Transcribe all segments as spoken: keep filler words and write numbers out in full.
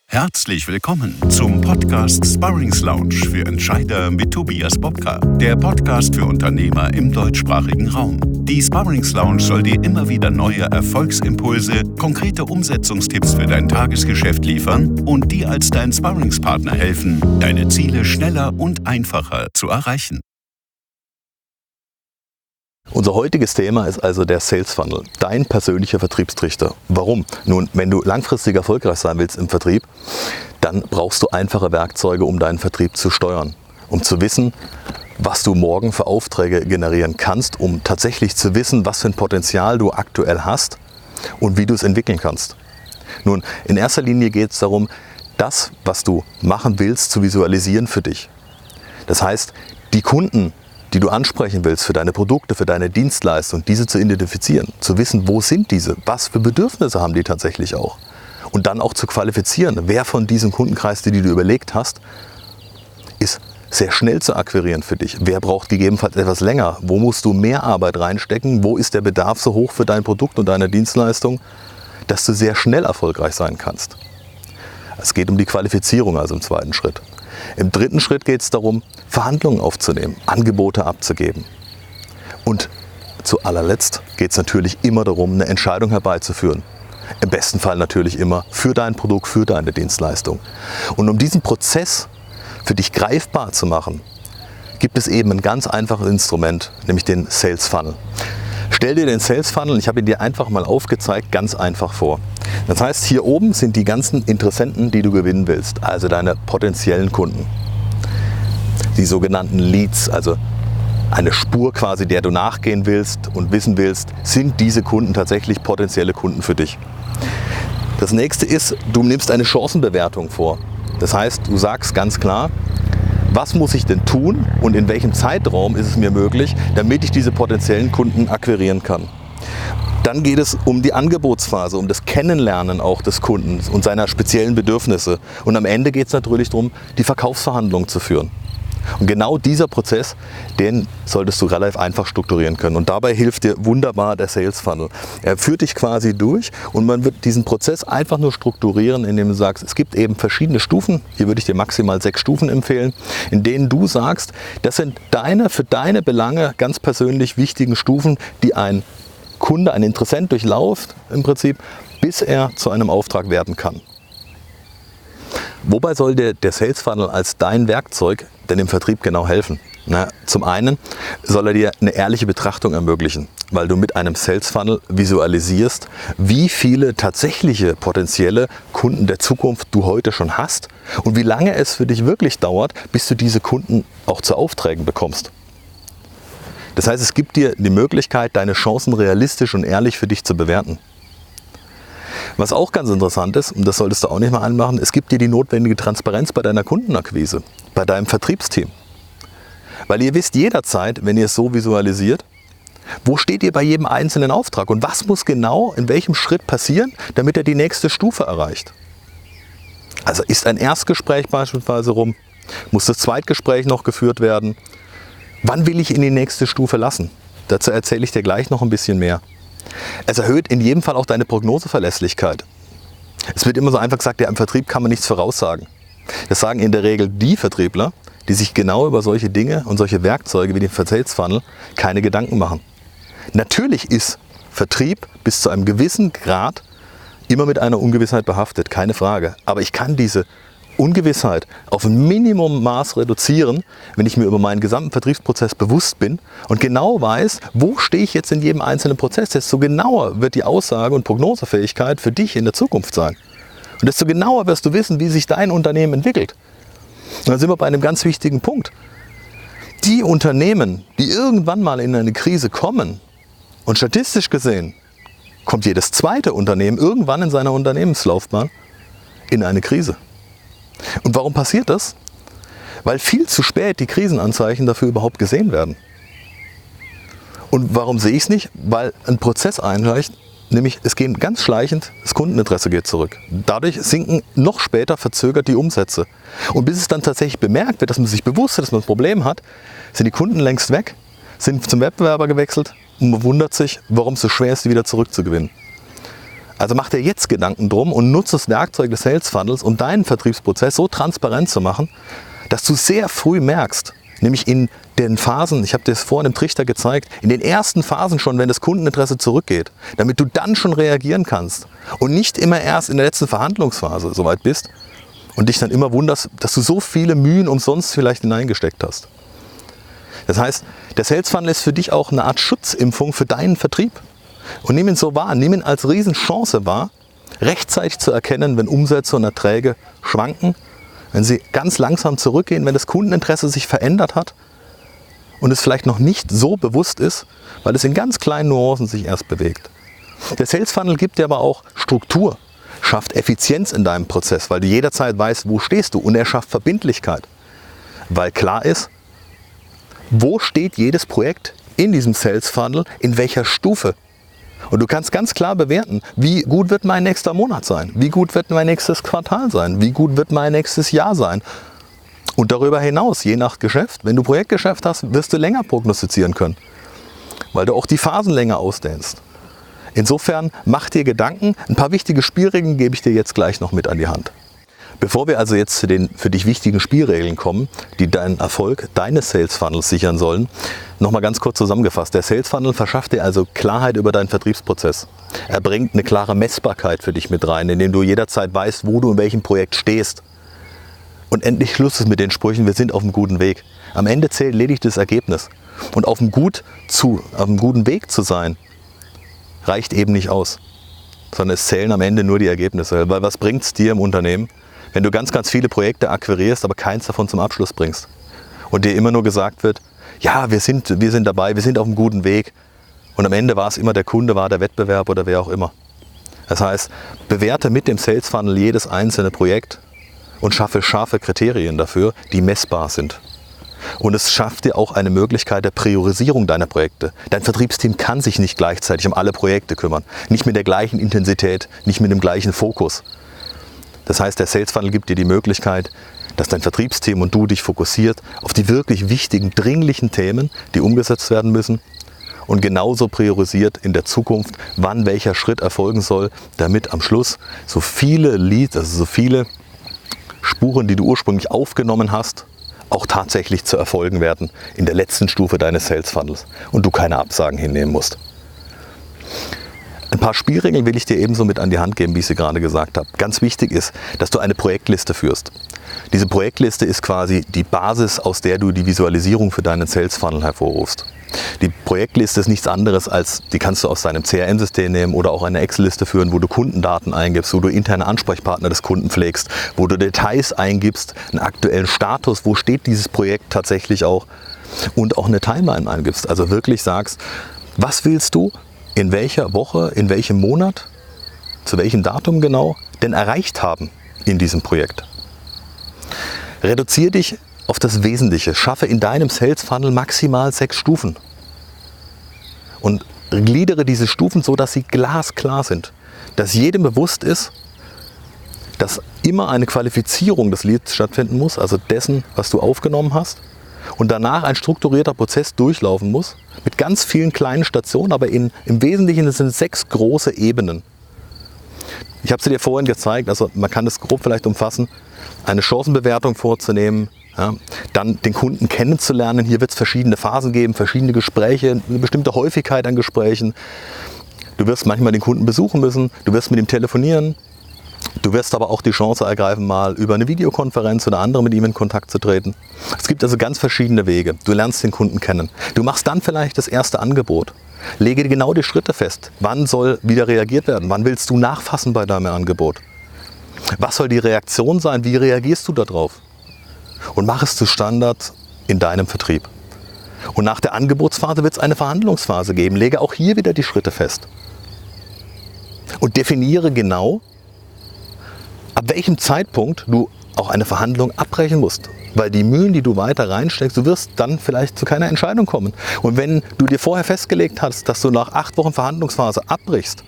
Herzlich willkommen zum Podcast Sparrings Lounge für Entscheider mit Tobias Bobka, der Podcast für Unternehmer im deutschsprachigen Raum. Die Sparrings Lounge soll dir immer wieder neue Erfolgsimpulse, konkrete Umsetzungstipps für dein Tagesgeschäft liefern und dir als dein Sparringspartner helfen, deine Ziele schneller und einfacher zu erreichen. Unser heutiges Thema ist also der Sales Funnel, dein persönlicher Vertriebstrichter. Warum? Nun, wenn du langfristig erfolgreich sein willst im Vertrieb, dann brauchst du einfache Werkzeuge, um deinen Vertrieb zu steuern, um zu wissen, was du morgen für Aufträge generieren kannst, um tatsächlich zu wissen, was für ein Potenzial du aktuell hast und wie du es entwickeln kannst. Nun, in erster Linie geht es darum, das, was du machen willst, zu visualisieren für dich. Das heißt, die Kunden, die du ansprechen willst für deine Produkte, für deine Dienstleistung, diese zu identifizieren, zu wissen, wo sind diese, was für Bedürfnisse haben die tatsächlich auch und dann auch zu qualifizieren, wer von diesem Kundenkreis, die du überlegt hast, ist sehr schnell zu akquirieren für dich, wer braucht gegebenenfalls etwas länger, wo musst du mehr Arbeit reinstecken, wo ist der Bedarf so hoch für dein Produkt und deine Dienstleistung, dass du sehr schnell erfolgreich sein kannst. Es geht um die Qualifizierung also im zweiten Schritt. Im dritten Schritt geht es darum, Verhandlungen aufzunehmen, Angebote abzugeben. Und zu allerletzt geht es natürlich immer darum, eine Entscheidung herbeizuführen. Im besten Fall natürlich immer für dein Produkt, für deine Dienstleistung. Und um diesen Prozess für dich greifbar zu machen, gibt es eben ein ganz einfaches Instrument, nämlich den Sales Funnel. Stell dir den Sales Funnel, ich habe ihn dir einfach mal aufgezeigt, ganz einfach vor. Das heißt, hier oben sind die ganzen Interessenten, die du gewinnen willst, also deine potenziellen Kunden. Die sogenannten Leads, also eine Spur quasi, der du nachgehen willst und wissen willst, sind diese Kunden tatsächlich potenzielle Kunden für dich. Das nächste ist, du nimmst eine Chancenbewertung vor. Das heißt, du sagst ganz klar, was muss ich denn tun und in welchem Zeitraum ist es mir möglich, damit ich diese potenziellen Kunden akquirieren kann. Dann geht es um die Angebotsphase, um das Kennenlernen auch des Kunden und seiner speziellen Bedürfnisse. Und am Ende geht es natürlich darum, die Verkaufsverhandlungen zu führen. Und genau dieser Prozess, den solltest du relativ einfach strukturieren können. Und dabei hilft dir wunderbar der Sales Funnel. Er führt dich quasi durch und man wird diesen Prozess einfach nur strukturieren, indem du sagst, es gibt eben verschiedene Stufen. Hier würde ich dir maximal sechs Stufen empfehlen, in denen du sagst, das sind deine, für deine Belange ganz persönlich wichtigen Stufen, die ein Kunde, ein Interessent durchläuft im Prinzip, bis er zu einem Auftrag werden kann. Wobei soll dir der Sales Funnel als dein Werkzeug denn im Vertrieb genau helfen? Na, zum einen soll er dir eine ehrliche Betrachtung ermöglichen, weil du mit einem Sales Funnel visualisierst, wie viele tatsächliche potenzielle Kunden der Zukunft du heute schon hast und wie lange es für dich wirklich dauert, bis du diese Kunden auch zu Aufträgen bekommst. Das heißt, es gibt dir die Möglichkeit, deine Chancen realistisch und ehrlich für dich zu bewerten. Was auch ganz interessant ist, und das solltest du auch nicht mal anmachen, es gibt dir die notwendige Transparenz bei deiner Kundenakquise, bei deinem Vertriebsteam. Weil ihr wisst jederzeit, wenn ihr es so visualisiert, wo steht ihr bei jedem einzelnen Auftrag und was muss genau in welchem Schritt passieren, damit er die nächste Stufe erreicht. Also ist ein Erstgespräch beispielsweise rum, muss das Zweitgespräch noch geführt werden. Wann will ich in die nächste Stufe lassen? Dazu erzähle ich dir gleich noch ein bisschen mehr. Es erhöht in jedem Fall auch deine Prognoseverlässlichkeit. Es wird immer so einfach gesagt, ja, im Vertrieb kann man nichts voraussagen. Das sagen in der Regel die Vertriebler, die sich genau über solche Dinge und solche Werkzeuge wie den Sales Funnel keine Gedanken machen. Natürlich ist Vertrieb bis zu einem gewissen Grad immer mit einer Ungewissheit behaftet, keine Frage. Aber ich kann diese Ungewissheit auf ein Minimummaß reduzieren, wenn ich mir über meinen gesamten Vertriebsprozess bewusst bin und genau weiß, wo stehe ich jetzt in jedem einzelnen Prozess. Desto genauer wird die Aussage- und Prognosefähigkeit für dich in der Zukunft sein. Und desto genauer wirst du wissen, wie sich dein Unternehmen entwickelt. Und dann sind wir bei einem ganz wichtigen Punkt. Die Unternehmen, die irgendwann mal in eine Krise kommen, und statistisch gesehen kommt jedes zweite Unternehmen irgendwann in seiner Unternehmenslaufbahn in eine Krise. Und warum passiert das? Weil viel zu spät die Krisenanzeichen dafür überhaupt gesehen werden. Und warum sehe ich es nicht? Weil ein Prozess einschleicht, nämlich es geht ganz schleichend, das Kundeninteresse geht zurück. Dadurch sinken noch später verzögert die Umsätze. Und bis es dann tatsächlich bemerkt wird, dass man sich bewusst ist, dass man ein Problem hat, sind die Kunden längst weg, sind zum Wettbewerber gewechselt und man wundert sich, warum es so schwer ist, die wieder zurückzugewinnen. Also mach dir jetzt Gedanken drum und nutze das Werkzeug des Sales Funnels, um deinen Vertriebsprozess so transparent zu machen, dass du sehr früh merkst, nämlich in den Phasen, ich habe dir das vorhin im Trichter gezeigt, in den ersten Phasen schon, wenn das Kundeninteresse zurückgeht, damit du dann schon reagieren kannst und nicht immer erst in der letzten Verhandlungsphase soweit bist und dich dann immer wunderst, dass du so viele Mühen umsonst vielleicht hineingesteckt hast. Das heißt, der Sales Funnel ist für dich auch eine Art Schutzimpfung für deinen Vertrieb. Und nimm ihn so wahr, nimm ihn als Riesenchance wahr, rechtzeitig zu erkennen, wenn Umsätze und Erträge schwanken, wenn sie ganz langsam zurückgehen, wenn das Kundeninteresse sich verändert hat und es vielleicht noch nicht so bewusst ist, weil es in ganz kleinen Nuancen sich erst bewegt. Der Sales Funnel gibt dir aber auch Struktur, schafft Effizienz in deinem Prozess, weil du jederzeit weißt, wo stehst du, und er schafft Verbindlichkeit, weil klar ist, wo steht jedes Projekt in diesem Sales Funnel, in welcher Stufe. Und du kannst ganz klar bewerten, wie gut wird mein nächster Monat sein, wie gut wird mein nächstes Quartal sein, wie gut wird mein nächstes Jahr sein. Und darüber hinaus, je nach Geschäft, wenn du Projektgeschäft hast, wirst du länger prognostizieren können, weil du auch die Phasen länger ausdehnst. Insofern mach dir Gedanken, ein paar wichtige Spielregeln gebe ich dir jetzt gleich noch mit an die Hand. Bevor wir also jetzt zu den für dich wichtigen Spielregeln kommen, die deinen Erfolg deines Sales Funnels sichern sollen, nochmal ganz kurz zusammengefasst. Der Sales Funnel verschafft dir also Klarheit über deinen Vertriebsprozess. Er bringt eine klare Messbarkeit für dich mit rein, indem du jederzeit weißt, wo du in welchem Projekt stehst. Und endlich Schluss ist mit den Sprüchen, wir sind auf einem guten Weg. Am Ende zählt lediglich das Ergebnis. Und auf einem, gut zu, auf einem guten Weg zu sein, reicht eben nicht aus. Sondern es zählen am Ende nur die Ergebnisse. Weil was bringt es dir im Unternehmen, wenn du ganz, ganz viele Projekte akquirierst, aber keins davon zum Abschluss bringst? Und dir immer nur gesagt wird, ja, wir sind, wir sind dabei, wir sind auf einem guten Weg. Und am Ende war es immer der Kunde, war der Wettbewerb oder wer auch immer. Das heißt, bewerte mit dem Sales Funnel jedes einzelne Projekt und schaffe scharfe Kriterien dafür, die messbar sind. Und es schafft dir auch eine Möglichkeit der Priorisierung deiner Projekte. Dein Vertriebsteam kann sich nicht gleichzeitig um alle Projekte kümmern. Nicht mit der gleichen Intensität, nicht mit dem gleichen Fokus. Das heißt, der Sales Funnel gibt dir die Möglichkeit, dass dein Vertriebsteam und du dich fokussiert auf die wirklich wichtigen, dringlichen Themen, die umgesetzt werden müssen, und genauso priorisiert in der Zukunft, wann welcher Schritt erfolgen soll, damit am Schluss so viele Leads, also so viele Spuren, die du ursprünglich aufgenommen hast, auch tatsächlich zu Erfolgen werden in der letzten Stufe deines Sales Funnels und du keine Absagen hinnehmen musst. Ein paar Spielregeln will ich dir ebenso mit an die Hand geben, wie ich sie gerade gesagt habe. Ganz wichtig ist, dass du eine Projektliste führst. Diese Projektliste ist quasi die Basis, aus der du die Visualisierung für deinen Sales Funnel hervorrufst. Die Projektliste ist nichts anderes als, die kannst du aus deinem C R M-System nehmen oder auch eine Excel-Liste führen, wo du Kundendaten eingibst, wo du interne Ansprechpartner des Kunden pflegst, wo du Details eingibst, einen aktuellen Status, wo steht dieses Projekt tatsächlich auch, und auch eine Timeline eingibst. Also wirklich sagst, was willst du in welcher Woche, in welchem Monat, zu welchem Datum genau denn erreicht haben in diesem Projekt. Reduziere dich auf das Wesentliche. Schaffe in deinem Sales Funnel maximal sechs Stufen. Und gliedere diese Stufen so, dass sie glasklar sind. Dass jedem bewusst ist, dass immer eine Qualifizierung des Leads stattfinden muss, also dessen, was du aufgenommen hast. Und danach ein strukturierter Prozess durchlaufen muss, mit ganz vielen kleinen Stationen, aber in, im Wesentlichen sind es sechs große Ebenen. Ich habe sie dir vorhin gezeigt, also man kann es grob vielleicht umfassen, eine Chancenbewertung vorzunehmen, ja, dann den Kunden kennenzulernen. Hier wird es verschiedene Phasen geben, verschiedene Gespräche, eine bestimmte Häufigkeit an Gesprächen. Du wirst manchmal den Kunden besuchen müssen, du wirst mit ihm telefonieren. Du wirst aber auch die Chance ergreifen, mal über eine Videokonferenz oder andere mit ihm in Kontakt zu treten. Es gibt also ganz verschiedene Wege. Du lernst den Kunden kennen. Du machst dann vielleicht das erste Angebot. Lege dir genau die Schritte fest. Wann soll wieder reagiert werden? Wann willst du nachfassen bei deinem Angebot? Was soll die Reaktion sein? Wie reagierst du darauf? Und mach es zu Standard in deinem Vertrieb. Und nach der Angebotsphase wird es eine Verhandlungsphase geben. Lege auch hier wieder die Schritte fest. Und definiere genau, ab welchem Zeitpunkt du auch eine Verhandlung abbrechen musst. Weil die Mühen, die du weiter reinsteckst, du wirst dann vielleicht zu keiner Entscheidung kommen. Und wenn du dir vorher festgelegt hast, dass du nach acht Wochen Verhandlungsphase abbrichst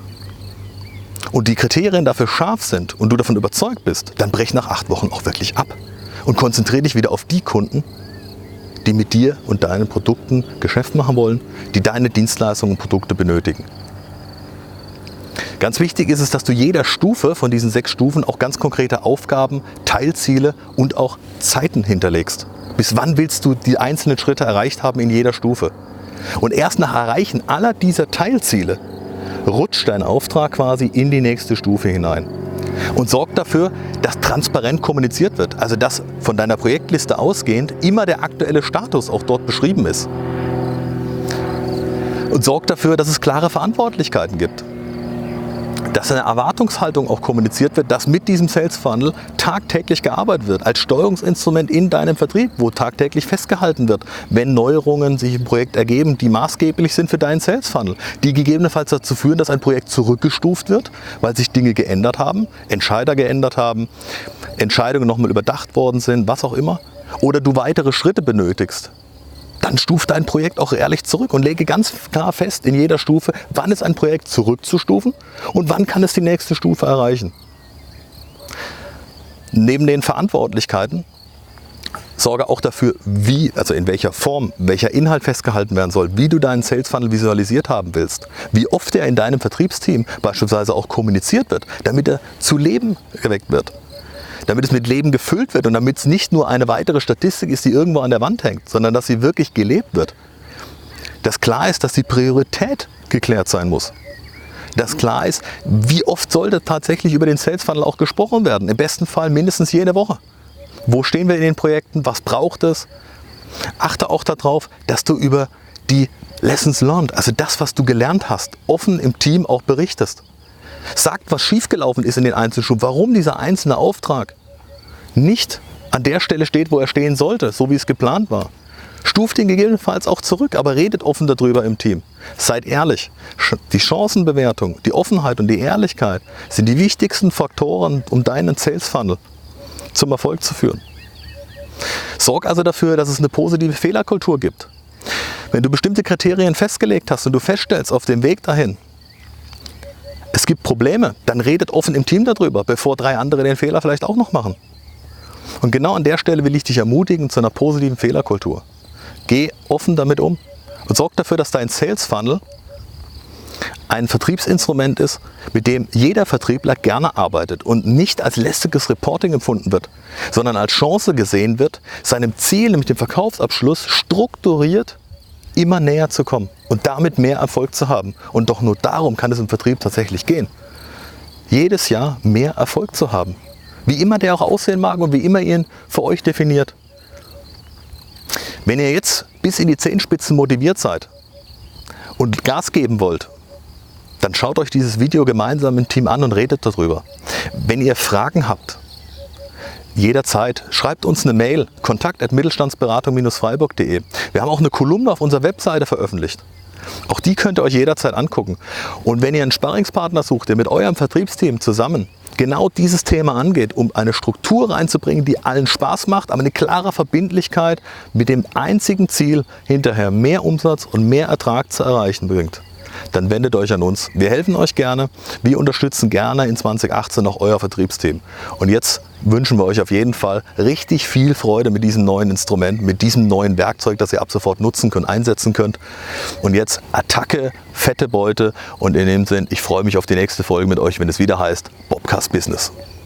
und die Kriterien dafür scharf sind und du davon überzeugt bist, dann brech nach acht Wochen auch wirklich ab. Und konzentriere dich wieder auf die Kunden, die mit dir und deinen Produkten Geschäft machen wollen, die deine Dienstleistungen und Produkte benötigen. Ganz wichtig ist es, dass du jeder Stufe von diesen sechs Stufen auch ganz konkrete Aufgaben, Teilziele und auch Zeiten hinterlegst. Bis wann willst du die einzelnen Schritte erreicht haben in jeder Stufe? Und erst nach Erreichen aller dieser Teilziele rutscht dein Auftrag quasi in die nächste Stufe hinein. Und sorgt dafür, dass transparent kommuniziert wird. Also dass von deiner Projektliste ausgehend immer der aktuelle Status auch dort beschrieben ist. Und sorgt dafür, dass es klare Verantwortlichkeiten gibt. Dass eine Erwartungshaltung auch kommuniziert wird, dass mit diesem Sales Funnel tagtäglich gearbeitet wird, als Steuerungsinstrument in deinem Vertrieb, wo tagtäglich festgehalten wird, wenn Neuerungen sich im Projekt ergeben, die maßgeblich sind für deinen Sales Funnel, die gegebenenfalls dazu führen, dass ein Projekt zurückgestuft wird, weil sich Dinge geändert haben, Entscheider geändert haben, Entscheidungen nochmal überdacht worden sind, was auch immer, oder du weitere Schritte benötigst. Dann stuft dein Projekt auch ehrlich zurück und lege ganz klar fest in jeder Stufe, wann ist ein Projekt zurückzustufen und wann kann es die nächste Stufe erreichen. Neben den Verantwortlichkeiten sorge auch dafür, wie, also in welcher Form, welcher Inhalt festgehalten werden soll, wie du deinen Sales Funnel visualisiert haben willst, wie oft er in deinem Vertriebsteam beispielsweise auch kommuniziert wird, damit er zu Leben geweckt wird. Damit es mit Leben gefüllt wird und damit es nicht nur eine weitere Statistik ist, die irgendwo an der Wand hängt, sondern dass sie wirklich gelebt wird. Dass klar ist, dass die Priorität geklärt sein muss. Dass klar ist, wie oft sollte tatsächlich über den Sales Funnel auch gesprochen werden. Im besten Fall mindestens jede Woche. Wo stehen wir in den Projekten? Was braucht es? Achte auch darauf, dass du über die Lessons learned, also das, was du gelernt hast, offen im Team auch berichtest. Sagt, was schiefgelaufen ist in den Einzelstufen, warum dieser einzelne Auftrag nicht an der Stelle steht, wo er stehen sollte, so wie es geplant war. Stuft ihn gegebenenfalls auch zurück, aber redet offen darüber im Team. Seid ehrlich. Die Chancenbewertung, die Offenheit und die Ehrlichkeit sind die wichtigsten Faktoren, um deinen Sales Funnel zum Erfolg zu führen. Sorg also dafür, dass es eine positive Fehlerkultur gibt. Wenn du bestimmte Kriterien festgelegt hast und du feststellst auf dem Weg dahin, es gibt Probleme, dann redet offen im Team darüber, bevor drei andere den Fehler vielleicht auch noch machen. Und genau an der Stelle will ich dich ermutigen zu einer positiven Fehlerkultur. Geh offen damit um und sorg dafür, dass dein Sales Funnel ein Vertriebsinstrument ist, mit dem jeder Vertriebler gerne arbeitet und nicht als lästiges Reporting empfunden wird, sondern als Chance gesehen wird, seinem Ziel, nämlich dem Verkaufsabschluss, strukturiert immer näher zu kommen und damit mehr Erfolg zu haben. Und doch nur darum kann es im Vertrieb tatsächlich gehen. Jedes Jahr mehr Erfolg zu haben. Wie immer der auch aussehen mag und wie immer ihr ihn für euch definiert. Wenn ihr jetzt bis in die Zehenspitzen motiviert seid und Gas geben wollt, dann schaut euch dieses Video gemeinsam im Team an und redet darüber. Wenn ihr Fragen habt, jederzeit schreibt uns eine Mail, kontakt at mittelstandsberatung Bindestrich freiburg Punkt de. Wir haben auch eine Kolumne auf unserer Webseite veröffentlicht. Auch die könnt ihr euch jederzeit angucken. Und wenn ihr einen Sparringspartner sucht, der mit eurem Vertriebsteam zusammen genau dieses Thema angeht, um eine Struktur reinzubringen, die allen Spaß macht, aber eine klare Verbindlichkeit mit dem einzigen Ziel, hinterher mehr Umsatz und mehr Ertrag zu erreichen bringt, dann wendet euch an uns. Wir helfen euch gerne. Wir unterstützen gerne in zwanzig achtzehn auch euer Vertriebsteam. Und jetzt wünschen wir euch auf jeden Fall richtig viel Freude mit diesem neuen Instrument, mit diesem neuen Werkzeug, das ihr ab sofort nutzen könnt, einsetzen könnt. Und jetzt Attacke, fette Beute. Und in dem Sinn, ich freue mich auf die nächste Folge mit euch, wenn es wieder heißt Bobcast Business.